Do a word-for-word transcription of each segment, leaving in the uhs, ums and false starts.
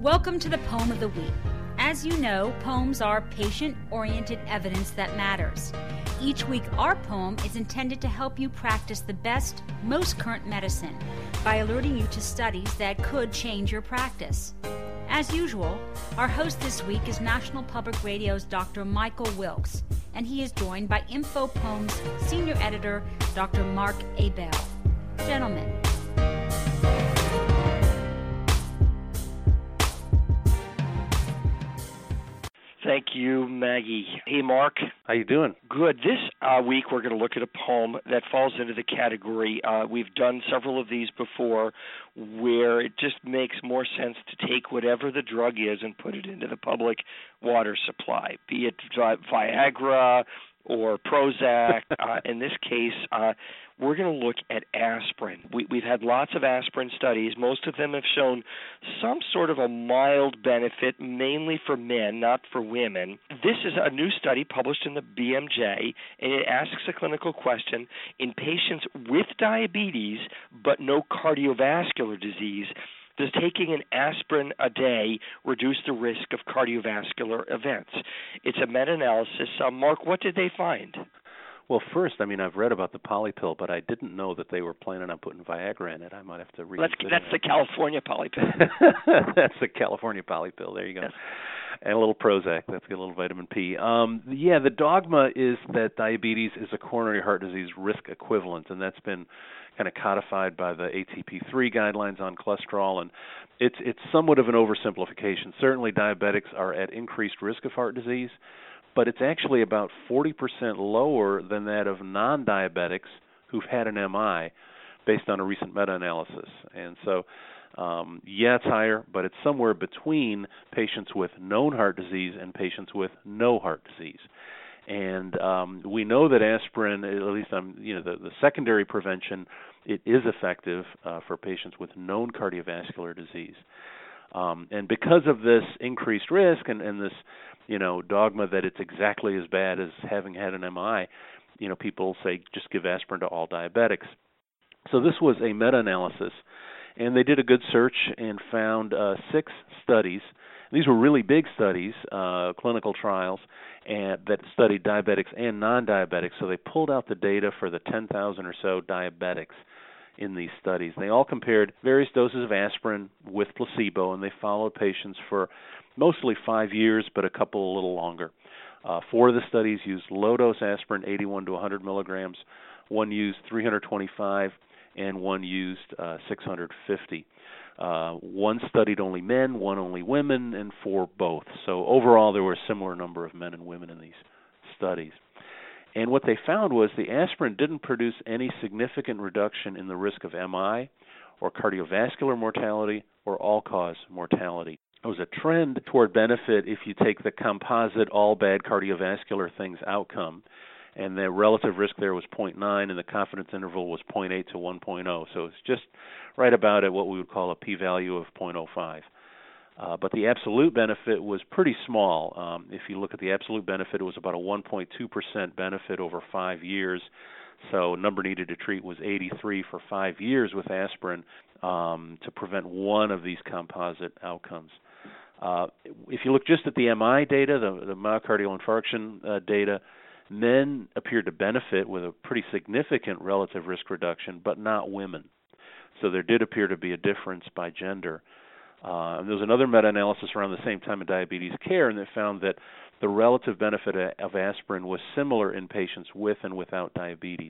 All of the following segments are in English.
Welcome to the Poem of the Week. As you know, poems are patient-oriented evidence that matters. Each week, our poem is intended to help you practice the best, most current medicine by alerting you to studies that could change your practice. As usual, our host this week is National Public Radio's Doctor Michael Wilkes, and he is joined by Info Poem's senior editor, Doctor Mark Abell. Gentlemen. Thank you, Maggie. Hey, Mark. How you doing? Good. This uh, week we're going to look at a poem that falls into the category. Uh, we've done several of these before where it just makes more sense to take whatever the drug is and put it into the public water supply, be it Viagra or Prozac. uh, in this case, uh, we're going to look at aspirin. We, we've had lots of aspirin studies. Most of them have shown some sort of a mild benefit, mainly for men, not for women. This is a new study published in the B M J, and it asks a clinical question. In patients with diabetes but no cardiovascular disease, does taking an aspirin a day reduce the risk of cardiovascular events? It's a meta-analysis. Uh, Mark, what did they find? Well, first, I mean, I've read about the polypill, but I didn't know that they were planning on putting Viagra in it. I might have to read it. That's, that's the California polypill. That's the California polypill. There you go. Yes. And a little Prozac. That's got a little vitamin P. Um, yeah, the dogma is that diabetes is a coronary heart disease risk equivalent, and that's been kind of codified by the A T P three guidelines on cholesterol, and it's it's somewhat of an oversimplification. Certainly, diabetics are at increased risk of heart disease, but it's actually about forty percent lower than that of non-diabetics who've had an M I based on a recent meta-analysis. And so, um, yeah, it's higher, but it's somewhere between patients with known heart disease and patients with no heart disease. And um, we know that aspirin, at least on you know the, the secondary prevention, it is effective uh, for patients with known cardiovascular disease. Um, and because of this increased risk and, and this, you know, dogma that it's exactly as bad as having had an M I, you know, people say just give aspirin to all diabetics. So this was a meta-analysis, and they did a good search and found uh, six studies. These were really big studies, uh, clinical trials, and that studied diabetics and non-diabetics. So they pulled out the data for the ten thousand or so diabetics in these studies. They all compared various doses of aspirin with placebo, and they followed patients for mostly five years, but a couple a little longer. Uh, four of the studies used low-dose aspirin, eighty-one to one hundred milligrams. One used three hundred twenty-five, and one used uh, six hundred fifty. Uh, one studied only men, one only women, and four both. So overall, there were a similar number of men and women in these studies. And what they found was the aspirin didn't produce any significant reduction in the risk of M I or cardiovascular mortality or all-cause mortality. There was a trend toward benefit if you take the composite all bad cardiovascular things outcome, and the relative risk there was zero point nine, and the confidence interval was zero point eight to one point zero. So it's just right about at what we would call a p-value of zero point zero five. Uh, but the absolute benefit was pretty small. Um, if you look at the absolute benefit, it was about a one point two percent benefit over five years. So number needed to treat was eighty-three for five years with aspirin um, to prevent one of these composite outcomes. Uh, if you look just at the M I data, the, the myocardial infarction uh, data, men appeared to benefit with a pretty significant relative risk reduction, but not women. So there did appear to be a difference by gender. Uh, and there was another meta-analysis around the same time in diabetes care, and they found that the relative benefit of aspirin was similar in patients with and without diabetes.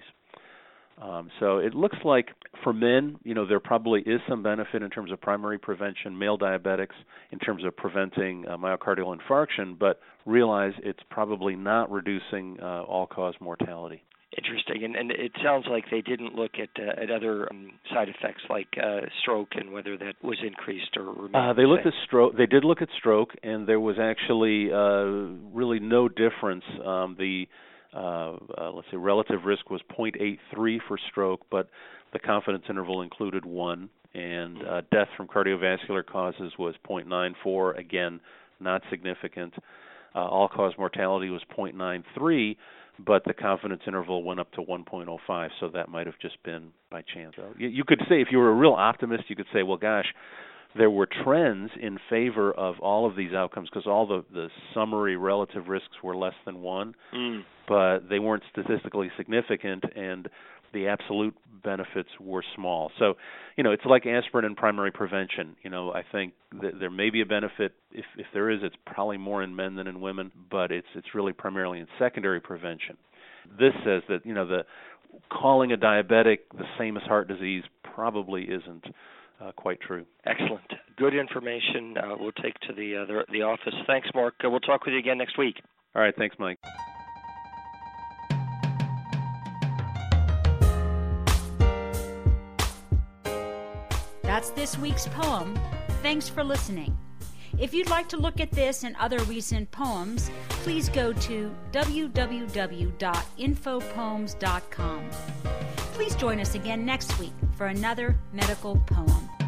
Um, so it looks like for men, you know, there probably is some benefit in terms of primary prevention, male diabetics, in terms of preventing uh, myocardial infarction, but realize it's probably not reducing uh, all-cause mortality. Interesting, and, and it sounds like they didn't look at uh, at other um, side effects like uh, stroke and whether that was increased or remained. Uh, they looked at stroke. They did look at stroke, and there was actually uh, really no difference. Um, the uh, uh, let's say relative risk was zero point eight three for stroke, but the confidence interval included one, and uh, death from cardiovascular causes was zero point nine four. Again, not significant. Uh, all-cause mortality was zero point nine three. But the confidence interval went up to one point oh five, so that might have just been by chance. So you, you could say, if you were a real optimist, you could say, well, gosh, there were trends in favor of all of these outcomes because all the, the summary relative risks were less than one, mm. but they weren't statistically significant, and the absolute benefits were small. So, you know, it's like aspirin and primary prevention. You know, I think that there may be a benefit. If if there is, it's probably more in men than in women, but it's it's really primarily in secondary prevention. This says that, you know, the calling a diabetic the same as heart disease probably isn't uh, quite true. Excellent. Good information. Uh, we'll take to the, uh, the the office. Thanks, Mark. Uh, we'll talk with you again next week. All right. Thanks, Mike. That's this week's poem. Thanks for listening. If you'd like to look at this and other recent poems, please go to w w w dot info poems dot com. Please join us again next week for another medical poem.